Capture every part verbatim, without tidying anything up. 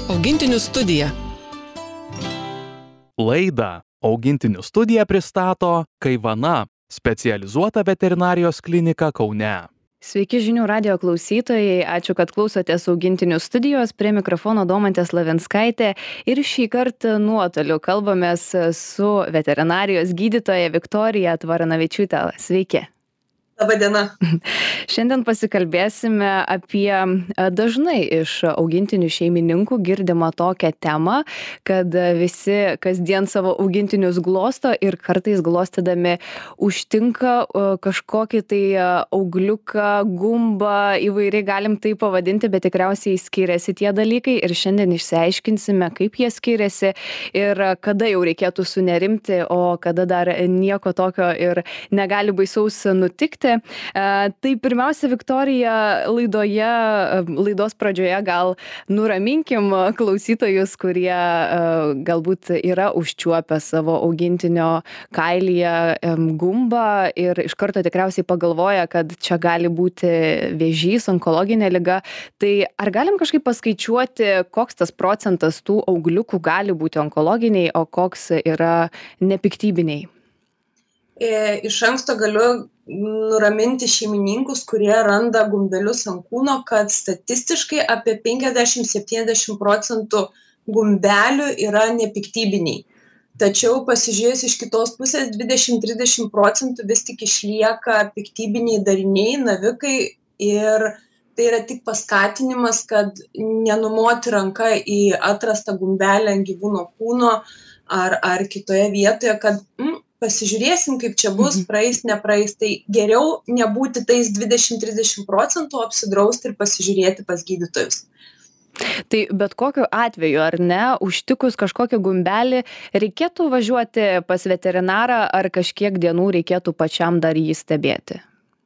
Augintinių studija. Laidą Augintinių studija pristato Kaivana, specializuota veterinarijos klinika Kaune. Sveiki žinių radijo klausytojai, ačiū, kad klausotės Augintinių studijos, prie mikrofono Domantė Slavinskaitė ir šį kartą nuotoliu kalbamės su veterinarijos gydytoja Viktorija Tvaranavičiūtė. Sveiki. Labą dieną. Šiandien pasikalbėsime apie dažnai iš augintinių šeimininkų girdimą tokią temą, kad visi kasdien savo augintinius glosto ir kartais glostydami užtinka kažkokį tai augliuką, gumbą, įvairiai galim tai pavadinti, bet tikriausiai skiriasi tie dalykai ir šiandien išsiaiškinsime, kaip jie skiriasi ir kada jau reikėtų sunerimti, o kada dar nieko tokio ir negali baisaus nutikti. Tai pirmiausia, Viktorija, laidoje, laidos pradžioje gal nuraminkim klausytojus, kurie galbūt yra užčiuopę savo augintinio kailyje gumbą ir iš karto tikriausiai pagalvoja, kad čia gali būti vėžys, onkologinė liga. Tai ar galim kažkaip paskaičiuoti, koks tas procentas tų augliukų gali būti onkologiniai, o koks yra nepiktybiniai? Iš anksto galiu nuraminti šeimininkus, kurie randa gumbelius ant kūno, kad statistiškai apie penkiasdešimt iki septyniasdešimt procentų gumbelių yra nepiktybiniai. Tačiau pasižiūrėjus iš kitos pusės, dvidešimt iki trisdešimt procentų vis tik išlieka piktybiniai dariniai, navikai ir tai yra tik paskatinimas, kad nenumoti ranka į atrastą gumbelį ant gyvūno kūno ar, ar kitoje vietoje, kad mm, pasižiūrėsim, kaip čia bus, praeis, nepraeis. Tai geriau nebūti tais dvidešimt iki trisdešimt procentų, apsidrausti ir pasižiūrėti pas gydytojus. Tai bet kokiu atveju, ar ne, užtikus kažkokį gumbelį, reikėtų važiuoti pas veterinarą ar kažkiek dienų reikėtų pačiam dar jį stebėti?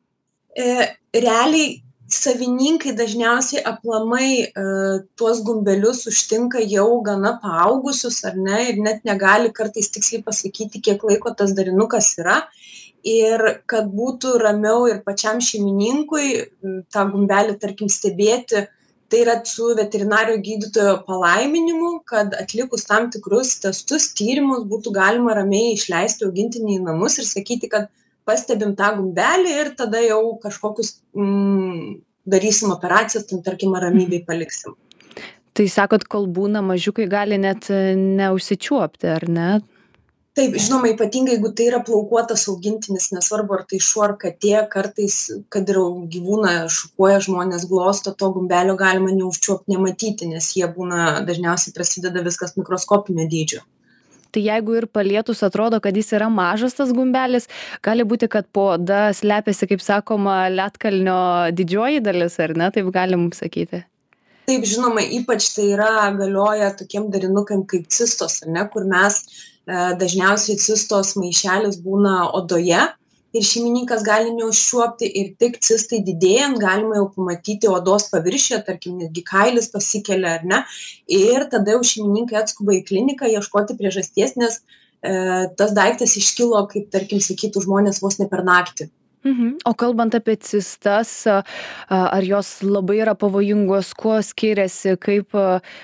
E, realiai savininkai dažniausiai aplamai e, tuos gumbelius užtinka jau gana paaugusius, ar ne, ir net negali kartais tiksliai pasakyti, kiek laiko tas darinukas yra. Ir kad būtų ramiau ir pačiam šeimininkui tą gumbelį, tarkim, stebėti, tai yra su veterinario gydytojo palaiminimu, kad atlikus tam tikrus testus, tyrimus, būtų galima ramiai išleisti augintinį į namus ir sakyti, kad pastebim tą gumbelį ir tada jau kažkokius mm, darysim operacijas, tam tarkim ramybėj paliksim. Tai sakot, kol būna mažiukai gali net neužsičiuopti, ar ne? Taip, žinoma, ypatingai jeigu tai yra plaukuotas augintinis, nesvarbu ar tai šuo ar katė, kartais, kad ir gyvūną šukuoja žmonės glosto, to gumbelio galima neužčiuopti, nematyti, nes jie būna, dažniausiai prasideda viskas mikroskopinio dydžio. Tai jeigu ir palietus atrodo, kad jis yra mažas tas gumbelis, gali būti, kad po oda slepiasi, kaip sakoma, ledkalnio didžioji dalis, ar ne, taip galim sakyti? Taip, žinoma, ypač tai yra galioja tokiem darinukam kaip cistos, ar ne, kur mes e, dažniausiai cistos maišelis būna odoje ir šeimininkas gali neužčiuopti ir tik cistai didėjant galima jau pamatyti odos paviršiuje, tarkim, netgi kailis pasikelia, ar ne, ir tada jau šeimininkai atskuba į kliniką ieškoti priežasties, nes e, tas daiktas iškilo, kaip, tarkim, sakytų žmonės vos ne per naktį. Mhm. O kalbant apie cistas, ar jos labai yra pavojingos, kuo skiriasi, kaip,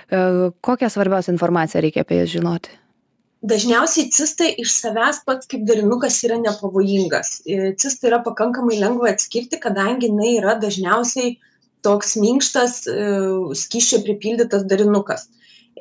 kokią svarbiausią informaciją reikia apie jas žinoti? Dažniausiai cistai iš savęs pats kaip darinukas yra nepavojingas. Cistą yra pakankamai lengva atskirti, kadangi jinai yra dažniausiai toks minkštas, skysčio pripildytas darinukas.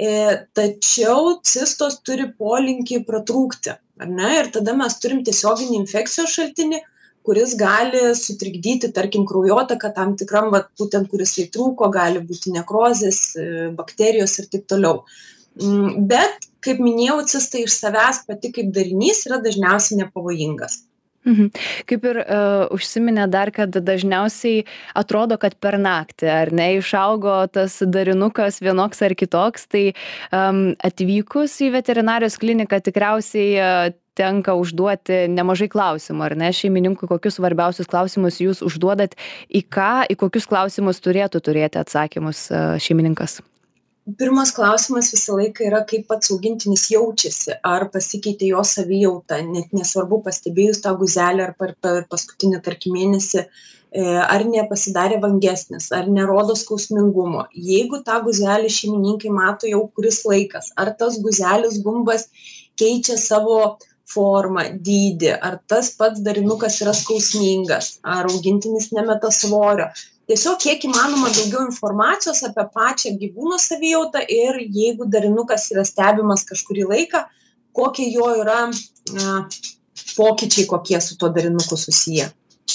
Tačiau cistos turi polinkį pratrūkti, ar ne? Ir tada mes turim tiesioginį infekcijos šaltinį, kuris gali sutrikdyti, tarkim, kraujotaką tam tikram, vat, būtent kuris įtrūko, gali būti nekrozės, bakterijos ir taip toliau. Bet, kaip minėjau, cistai iš savęs pati kaip darinys yra dažniausiai nepavojingas. Mhm. Kaip ir uh, užsiminė dar, kad dažniausiai atrodo, kad per naktį, ar ne, išaugo tas darinukas vienoks ar kitoks, tai um, atvykus į veterinarijos kliniką tikriausiai uh, tenka užduoti nemažai klausimų, ar ne, šeimininkui, kokius svarbiausius klausimus jūs užduodat, į ką, į kokius klausimus turėtų turėti atsakymus uh, šeimininkas? pirmas klausimas visą laiką yra, kaip pats augintinis jaučiasi, ar pasikeitė jo savijauta, net nesvarbu pastebėjus tą guzelį ar per, per paskutinį, tarkim, mėnesį, ar nepasidarė vangesnis, ar nerodo skausmingumo. Jeigu tą guzelį šeimininkai mato jau kuris laikas, ar tas guzelis gumbas keičia savo formą, dydį, ar tas pats darinukas yra skausmingas, ar augintinis nemeta svorio. Tiesiog kiek įmanoma daugiau informacijos apie pačią gyvūno savijautą ir jeigu darinukas yra stebimas kažkurį laiką, kokie jo yra na, pokyčiai, kokie su tuo darinuku susiję.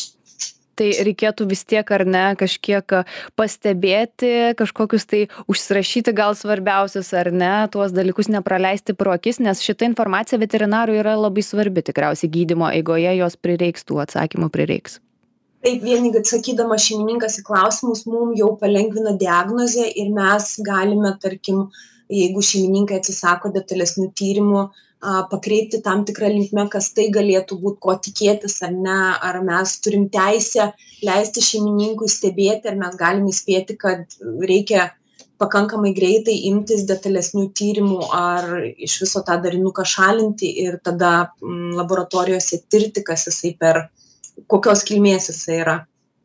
Tai reikėtų vis tiek ar ne kažkiek pastebėti, kažkokius tai užsirašyti gal svarbiausius ar ne, tuos dalykus nepraleisti pro akis, nes šita informacija veterinarui yra labai svarbi, tikriausiai gydymo eigoje jos prireiks, tų atsakymų prireiks. Taip, vieni atsakydama šeimininkas į klausimus mums jau palengvina diagnozę ir mes galime, tarkim, jeigu šeimininkai atsisako detalesnių tyrimų, pakreipti tam tikrą linkmę, kas tai galėtų būti, ko tikėtis ar ne, ar mes turim teisę leisti šeimininkui stebėti, ar mes galime įspėti, kad reikia pakankamai greitai imtis detalesnių tyrimų, ar iš viso tą darinuką šalinti ir tada laboratorijose tirti, kas jisai per kokios kilmės jisai yra.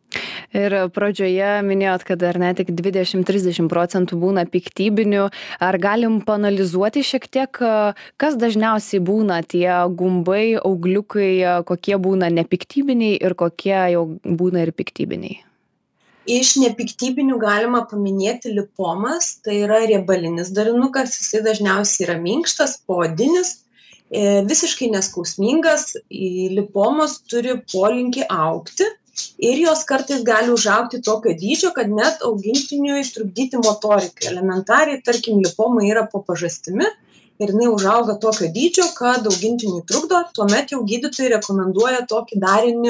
Ir pradžioje minėjot, kad ar ne tik dvidešimt trisdešimt procentų būna piktybinių. Ar galim paanalizuoti šiek tiek, kas dažniausiai būna tie gumbai, augliukai, kokie būna nepiktybiniai ir kokie jau būna ir piktybiniai? Iš nepiktybinių galima paminėti lipomas, tai yra riebalinis darinukas, jisai dažniausiai yra minkštas, poodinis, visiškai neskausmingas, lipomos turi polinkį augti ir jos kartais gali užaugti tokio dydžio, kad net augintiniui trukdyti motorikai. Elementariai, tarkim, lipoma yra po pažastimi ir jinai užauga tokio dydžio, kad augintiniui trukdo, tuomet jau gydytojai rekomenduoja tokį darinį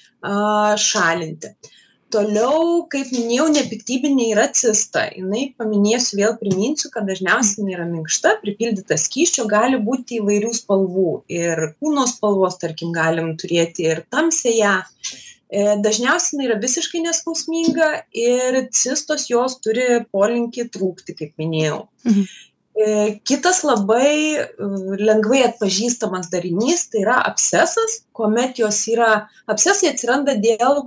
a, šalinti. Toliau, kaip minėjau, nepiktybinė yra cista. Jinai, paminėsiu, vėl priminsiu, kad dažniausiai jinai yra minkšta, pripildyta skysčio, gali būti įvairių spalvų. Ir kūno spalvos, tarkim, galim turėti ir tamsėje. Dažniausiai jinai yra visiškai neskausminga ir cistos jos turi polinkį trūkti, kaip minėjau. Mhm. Kitas labai lengvai atpažįstamas darinys, tai yra abscesas, kuomet jos yra, abscesai atsiranda dėl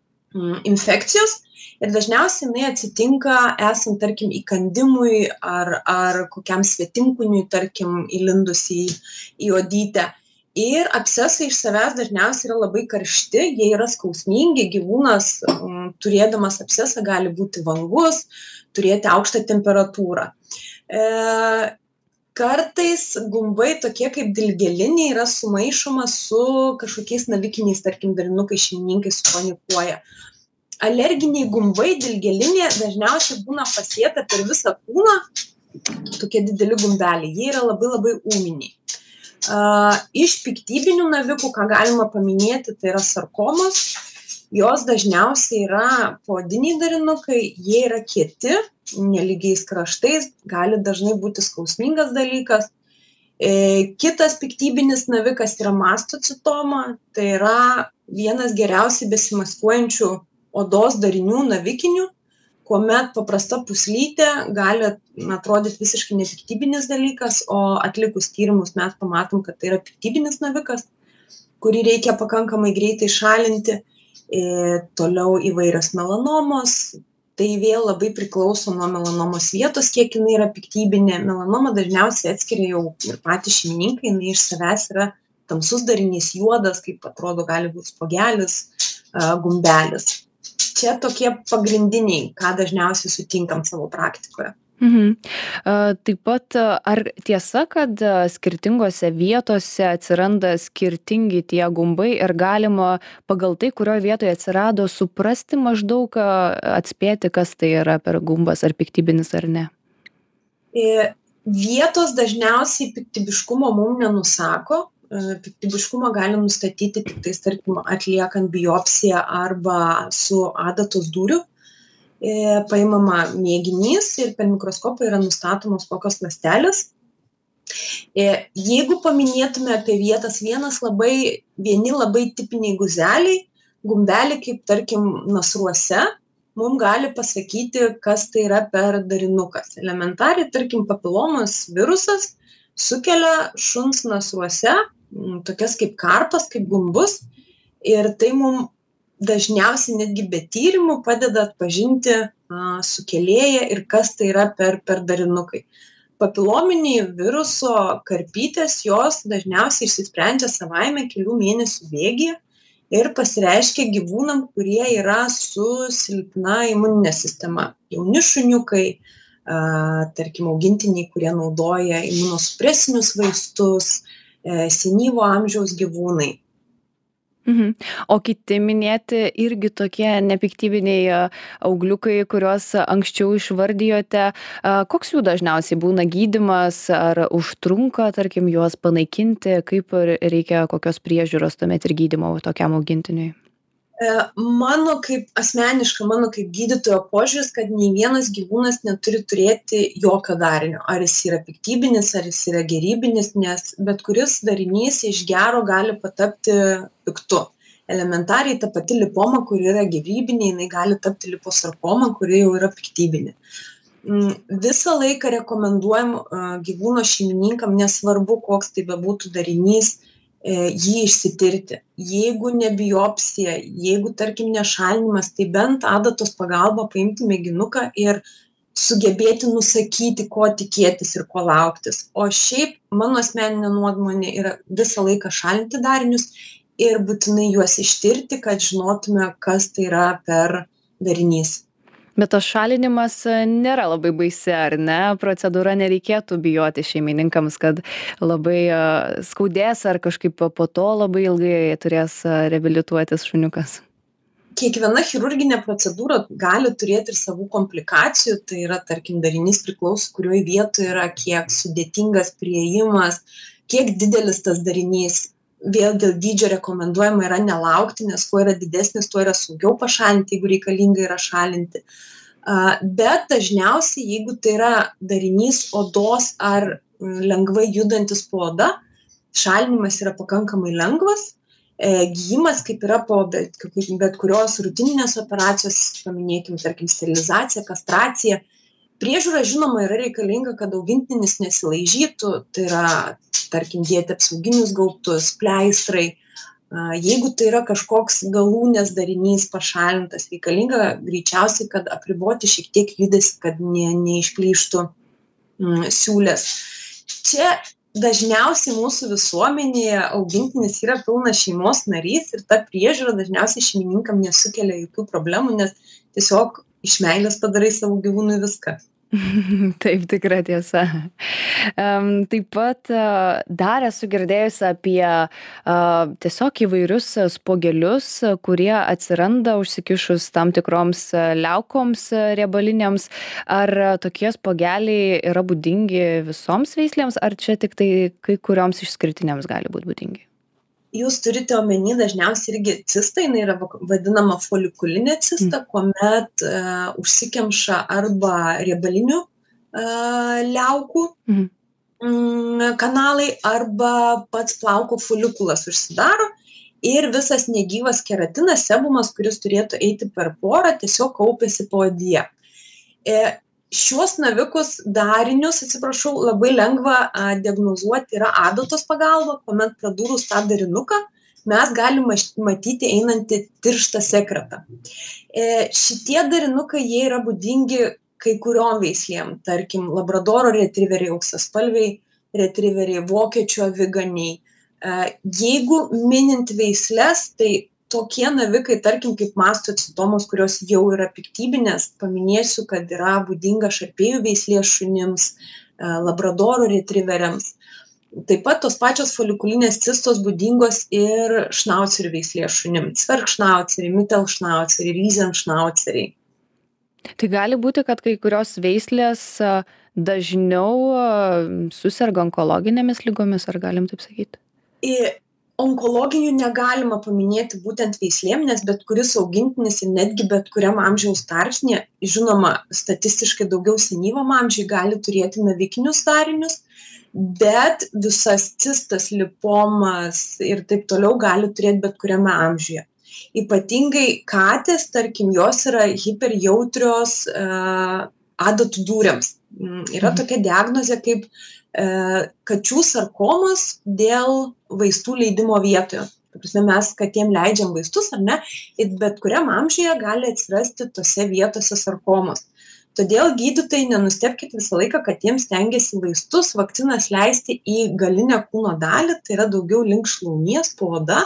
infekcijos ir dažniausiai jinai atsitinka esant, tarkim, įkandimui ar, ar kokiam svetimkūniui, tarkim, įlindus į, į odytę. Ir abscesai iš savęs dažniausiai yra labai karšti, jie yra skausmingi, gyvūnas m, turėdamas abscesą gali būti vangus, turėti aukštą temperatūrą. E, kartais gumbai tokie kaip dilgėliniai yra sumaišoma su kažkokiais navikiniais, tarkim, darinukai, šeimininkai supanikuoja. Alerginiai gumbai, dilgėlinė, dažniausiai būna pasėta per visą kūną, tokie dideli gumbeliai, jie yra labai labai ūminiai. Uh, iš piktybinių navikų, ką galima paminėti, tai yra sarkomos, jos dažniausiai yra poodiniai darinukai, jie yra kieti, nelygiais kraštais, gali dažnai būti skausmingas dalykas. E, kitas piktybinis navikas yra mastocitoma, tai yra vienas geriausiai besimaskuojančių odos darinių navikinių, kuomet paprasta puslytė gali atrodyti visiškai nepiktybinis dalykas, o atlikus tyrimus mes pamatom, kad tai yra piktybinis navikas, kurį reikia pakankamai greitai šalinti. E, toliau įvairios melanomos, tai vėl labai priklauso nuo melanomos vietos, kiek jinai yra piktybinė. Melanoma dažniausiai atskiria jau ir patys šeimininkai, jinai iš savęs yra tamsus darinys, juodas, kaip atrodo, gali būti spogelis, gumbelis. Čia tokie pagrindiniai, ką dažniausiai sutinkam savo praktikoje. Mhm. Taip pat, ar tiesa, kad skirtingose vietose atsiranda skirtingi tie gumbai ir galima pagal tai, kurioje vietoje atsirado, suprasti maždaug, atspėti, kas tai yra per gumbas, ar piktybinis ar ne? Vietos dažniausiai piktybiškumo mums nenusako. Piktybiškumą galim nustatyti tik tais, tarkim, atliekant biopsiją arba su adatos dūriu. E, paimama mėginys ir per mikroskopą yra nustatomos kokios ląstelės. E, jeigu paminėtume apie vietas, vienas labai, vieni labai tipiniai guzeliai, gumbeliai, kaip tarkim nasruose, mum gali pasakyti, kas tai yra per darinukas. Elementariai, tarkim, papilomos virusas sukelia šuns nasruose mm, tokias kaip karpas, kaip gumbus, ir tai mum dažniausiai netgi be tyrimų padeda atpažinti a, sukėlėją ir kas tai yra per, per darinukai. Papilominiai viruso karpytės, jos dažniausiai išsisprendžia savaime kelių mėnesių bėgyje ir pasireiškia gyvūnam, kurie yra su silpna imuninė sistema. Jauni šuniukai, a, tarkim, augintiniai, kurie naudoja imunosupresinius vaistus, e, senyvo amžiaus gyvūnai. Mhm. O kiti minėti irgi tokie nepiktybiniai a, augliukai, kuriuos anksčiau išvardijote, a, koks jų dažniausiai būna gydymas, ar užtrunka, tarkim, juos panaikinti, kaip r- reikia kokios priežiūros tuomet ir gydymo tokiam augintiniui? E, Mano kaip asmeniška, mano kaip gydytojo požiūris, kad nei vienas gyvūnas neturi turėti jokio darinio. Ar jis yra piktybinis, ar jis yra gerybinis, nes bet kuris darinys iš gero gali patapti piktu. Elementariai ta pati lipoma, kuri yra gerybinė, jinai gali tapti liposarkoma, kuri jau yra piktybinė. Mm, Visą laiką rekomenduojam a, gyvūno šeimininkam, nesvarbu, koks tai bebūtų darinys, e, jį išsitirti. Jeigu ne biopsija, jeigu, tarkim, nešalinimas, tai bent adatos pagalba paimti mėginuką ir sugebėti nusakyti, ko tikėtis ir ko lauktis. O šiaip mano asmeninė nuomonė yra visą laiką šalinti darinius ir būtinai juos ištirti, kad žinotume, kas tai yra per darinys. Bet tas šalinimas a, nėra labai baisi, ar ne? Procedūra nereikėtų bijoti šeimininkams, kad labai a, skaudės ar kažkaip po to labai ilgai turės a, reabilituotis šuniukas. Kiekviena chirurginė procedūra gali turėti ir savų komplikacijų, tai yra, tarkim, darinys priklauso, kurioje vietoje yra, kiek sudėtingas priėjimas, kiek didelis tas darinys. Vėl dėl dydžio rekomenduojama yra nelaukti, nes kuo yra didesnis, tuo yra saugiau pašalinti, jeigu reikalinga yra šalinti. A, Bet dažniausiai, jeigu tai yra darinys odos ar mm, lengvai judantis po oda, šalinimas yra pakankamai lengvas. E, Gyjimas, kaip yra po bet, kaip bet kurios rutininės operacijos, paminėkim, tarkim, sterilizacija, kastracija. Priežiūra, žinoma, yra reikalinga, kad augintinis nesilaižytų, tai yra, tarkim, dėti apsauginius gaubtus, pleistrai. A, Jeigu tai yra kažkoks galūnės darinys pašalintas, reikalinga greičiausiai, kad apriboti šiek tiek judesį, kad ne, neišplyštų mm, siūlės. Čia dažniausiai mūsų visuomenėje augintinis yra pilnas šeimos narys ir ta priežiūra dažniausiai šeimininkam nesukelia jokių problemų, nes tiesiog iš meilės padarai savo gyvūnui viską. Taip, tikra tiesa. Em, Taip pat a, dar esu girdėjusi apie a, tiesiog įvairius a, spogelius, a, kurie atsiranda užsikišus tam tikroms a, liaukoms a, riebalinėms. Ar a, tokie spogeliai yra būdingi visoms veislėms, ar čia tik tai kai kurioms išskirtinėms gali būti būdingi? Jūs turite omeny dažniausiai irgi cistą, jinai yra vak- vadinama folikulinė cista, kuomet e, užsikemša arba riebalinių e, liaukų Mhm. mm, kanalai, arba pats plauko folikulas užsidaro ir visas negyvas keratinas, sebumas, kuris turėtų eiti per porą, tiesiog kaupiasi po odyje. E, Šiuos navikus darinius, atsiprašau, labai lengva a, diagnozuoti yra adatos pagalba, kuomet pradūrus tą darinuką mes galim maš- matyti einantį tirštą sekretą. E, Šitie darinukai, jie yra būdingi kai kuriom veislėm, tarkim, labradoro retriveriai, auksaspalviai retriveriai, vokiečių aviganiai. E, Jeigu minint veisles, tai tokie navikai, tarkim, kaip mastocitomos, kurios jau yra piktybinės, paminėsiu, kad yra būdinga šarpėjų veislės šunims, e, labradoro retriveriams. Taip pat tos pačios folikulinės cistos būdingos ir šnaucerių veislės šunim. Cvergšnauceriai, mitelšnauceriai, ryzenšnauceriai. Tai gali būti, kad kai kurios veislės a, dažniau a, suserga onkologinėmis lygomis, ar galim taip sakyti? I- Onkologinių negalima paminėti būtent veislėm, nes bet kuris augintinis ir netgi bet kuriam amžiaus tarpsnyje, žinoma, statistiškai daugiau senyvam amžiui gali turėti navikinius darinius, bet visas cistas, lipomas ir taip toliau gali turėti bet kuriame amžiuje. Ypatingai katės, tarkim, jos yra hiperjautrios e, adatų dūriams. Mm, Yra Mhm. tokia diagnozė kaip e, kačių sarkomos dėl vaistų leidimo vietoje. Ta prasme, mes katėm leidžiam vaistus, ar ne, ir bet kuriam amžiuje gali atsirasti tose vietose sarkomos. Todėl gydytojai, nenustebkit, visą laiką katėms stengiasi vaistus, vakcinas leisti į galinę kūno dalį, tai yra daugiau link šlaunies, po oda.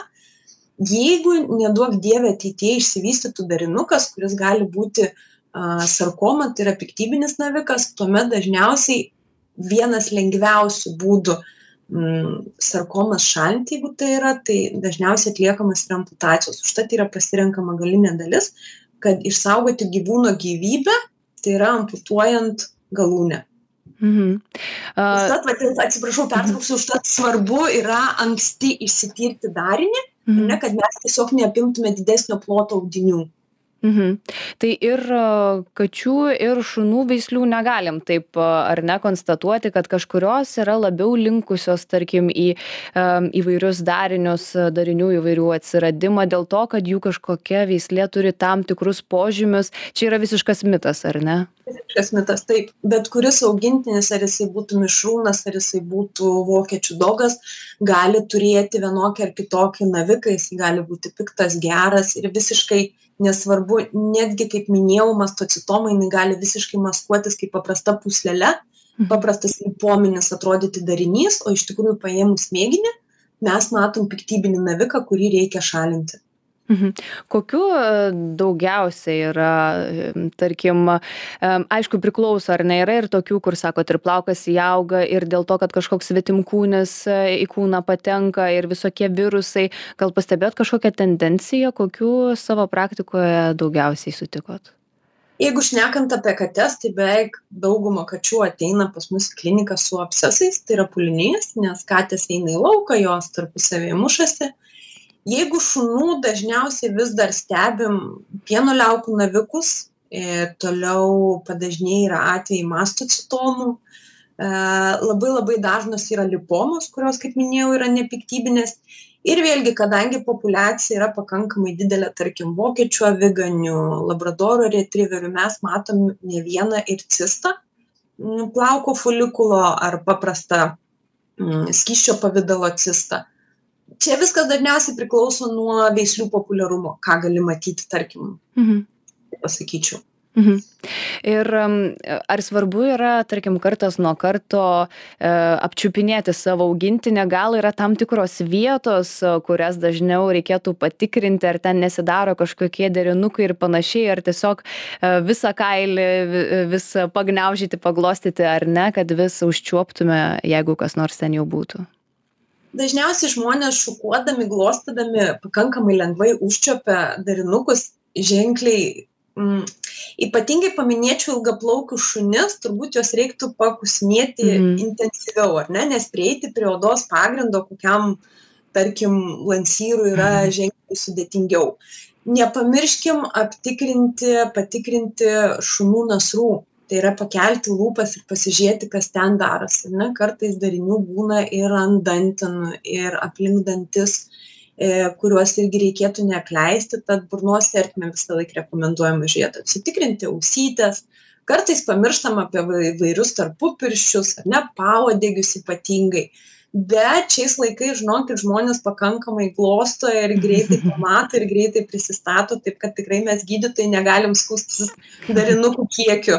Jeigu neduok dievė ateityje išsivystytų darinukas, kuris gali būti a, sarkoma, tai yra piktybinis navikas, tuomet dažniausiai vienas lengviausių būdų mm, sarkomas šalinti, jeigu tai yra, tai dažniausiai atliekamas yra amputacijos. Užtat yra pasirenkama galinė dalis, kad išsaugoti gyvūno gyvybę, tai yra amputuojant galūnę. Mhm. A, Užtat, vat, atsiprašau, pertrauksiu, užtat svarbu yra anksti išsitirti darinį, ar mhm. ne, kad mes tiesiog neapimtume didesnio ploto audinių. Mhm. Tai ir a, kačių, ir šunų veislių negalim taip, a, ar ne, konstatuoti, kad kažkurios yra labiau linkusios, tarkim, į a, įvairius darinius, a, darinių įvairių atsiradimą dėl to, kad jų kažkokia veislė turi tam tikrus požymius. Čia yra visiškas mitas, ar ne? Visiškas mitas, taip. Bet kuris augintinis, ar jisai būtų mišrūnas, ar jisai būtų vokiečių dogas, gali turėti vienokį ar kitokį naviką, jisai gali būti piktas, geras ir visiškai nesvarbu, netgi, kaip minėjau, mastocitoma, jinai gali visiškai maskuotis kaip paprasta puslele, Mhm. paprastas lipominis atrodyti darinys, o iš tikrųjų paėmus mėginį, mes matom piktybinį naviką, kurį reikia šalinti. Mhm. Kokių a, daugiausiai yra, em, tarkim, em, aišku, priklauso, ar ne, yra ir tokių, kur, sakot, ir plaukas įauga, ir dėl to, kad kažkoks svetimkūnis a, į kūną patenka, ir visokie virusai. Gal pastebėt kažkokią tendenciją, kokių savo praktikoje daugiausiai sutikot? Jeigu šnekant apie kates, tai beveik dauguma kačių ateina pas mus į kliniką su abscesais, tai yra pūlinys, nes katės eina į lauką, jos tarpusavėje mušasi. Jeigu šunų dažniausiai vis dar stebim pieno liaukų navikus, e, toliau padažnėję yra atvejai mastocitomų, e, labai labai dažnos yra lipomos, kurios, kaip minėjau, yra nepiktybinės. Ir vėlgi, kadangi populiacija yra pakankamai didelė, tarkim, vokiečių aviganių, labradoro retriverių, mes matom ne vieną ir cistą mm, plauko folikulo ar paprastą mm, skysčio pavidalo cistą. Čia viskas dažniausiai priklauso nuo veislių populiarumo, ką gali matyti, tarkim, Mhm. taip pasakyčiau. Mhm. Ir em, ar svarbu yra, tarkim, kartas nuo karto e, apčiupinėti savo augintinę, gal yra tam tikros vietos, e, kurias dažniau reikėtų patikrinti, ar ten nesidaro kažkokie derinukai ir panašiai, ar tiesiog e, visą kailį vi- vis pagniaužyti, paglostyti, ar ne, kad vis užčiuoptume, jeigu kas nors ten jau būtų. Dažniausiai žmonės šukuodami, glostydami pakankamai lengvai užčiuopia darinukus ženkliai. Mm, ypatingai paminėčiau ilgaplaukius šunis, turbūt juos reiktų pakusinėti Mhm. intensyviau, ar ne, nes prieiti prie odos pagrindo kokiam, tarkim, lansyrui yra ženkliai sudėtingiau. Nepamirškim aptikrinti, patikrinti šunų nasrų. Tai yra pakelti lūpas ir pasižiūrėti, kas ten darosi. Ne? Kartais darinių būna ir ant dantenų, ir aplink dantis, e, kuriuos irgi reikėtų neapleisti, tad burnos ertmę visą laiką rekomenduojama žiūrėti. Apsitikrinti ausytės. Kartais pamirštam apie vai- vairius tarpupirščius, ar ne, pauodegius ypatingai. Bet šiais laikais, žinokit, žmonės pakankamai glosto ir greitai pamato ir greitai prisistato, taip kad tikrai mes gydytojai negalim skųstis darinukų kiekiu.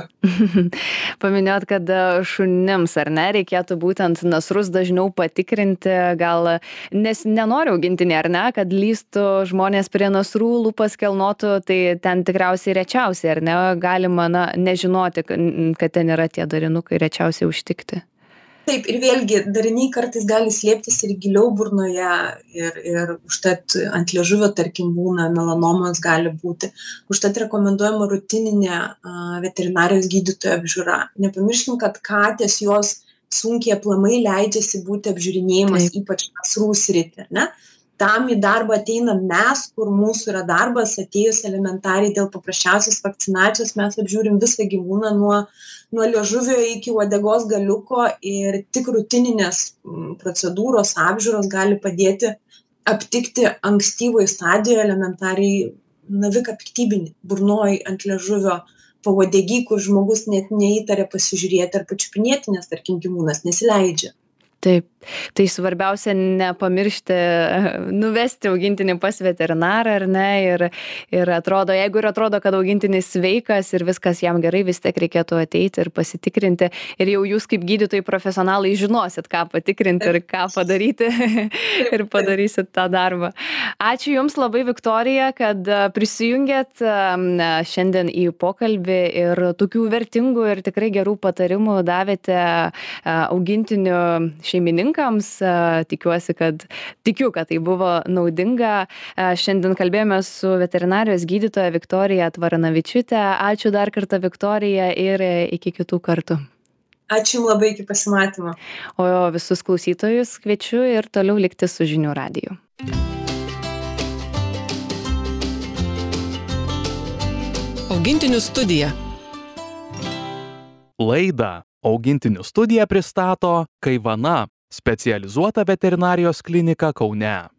Paminėjot, kad e, šunims, ar ne, reikėtų būtent nasrus dažniau patikrinti, gal, nes nenoriu augintinį, ar ne, kad lystų žmonės prie nasrų, lūpas kelnotų, tai ten tikriausiai rečiausiai, ar ne, galima, na, nežinoti, ka- kad ten yra tie darinukai, rečiausiai užtikti. Taip, ir vėlgi dariniai kartais gali slėptis ir giliau burnoje, ir, ir užtat ant liežuvio, tarkim, būna melanomos gali būti. Užtat rekomenduojama rutininė a, veterinarijos gydytojo apžiūra. Nepamirškim, kad katės jos sunkiai aplamai leidžiasi būti apžiūrinėjimas, Taip. ypač nasrų sritį, ar ne? Tam į darbą ateinam mes, kur mūsų yra darbas, atėjus elementariai dėl paprasčiausios vakcinacijos, mes apžiūrim visą gyvūną nuo, nuo liežuvio iki uodegos galiuko ir tik rutininės mm, procedūros apžiūros gali padėti aptikti ankstyvoj stadijoj elementariai naviką piktybinį, burnoj ant liežuvio, pauodegy, kur žmogus net neįtarė pasižiūrėti ar pačiupinėti, nes tarkim gyvūnas nesileidžia. Taip, tai svarbiausia nepamiršti nuvesti augintinį pas veterinarą, ar ne, ir, ir atrodo, jeigu ir atrodo, kad augintinis sveikas ir viskas jam gerai, vis tiek reikėtų ateiti ir pasitikrinti, ir jau jūs kaip gydytojai profesionalai žinosit, ką patikrinti ir ką padaryti ir padarysit tą darbą. Ačiū Jums labai, Viktorija, kad prisijungėt šiandien į pokalbį ir tokių vertingų ir tikrai gerų patarimų davėte augintinių šeimininkams. Tikiuosi, kad, tikiu, kad tai buvo naudinga. Šiandien kalbėjome su veterinarijos gydytoja Viktorija Tvaranavičiūtė. Ačiū dar kartą, Viktorija, ir iki kitų kartų. Ačiū Jums labai, iki pasimatymo. O visus klausytojus kviečiu ir toliau likti su Žinių radiju. Augintinių studija. Laidą Augintinių studija pristato Kaivana, specializuota veterinarijos klinika Kaune.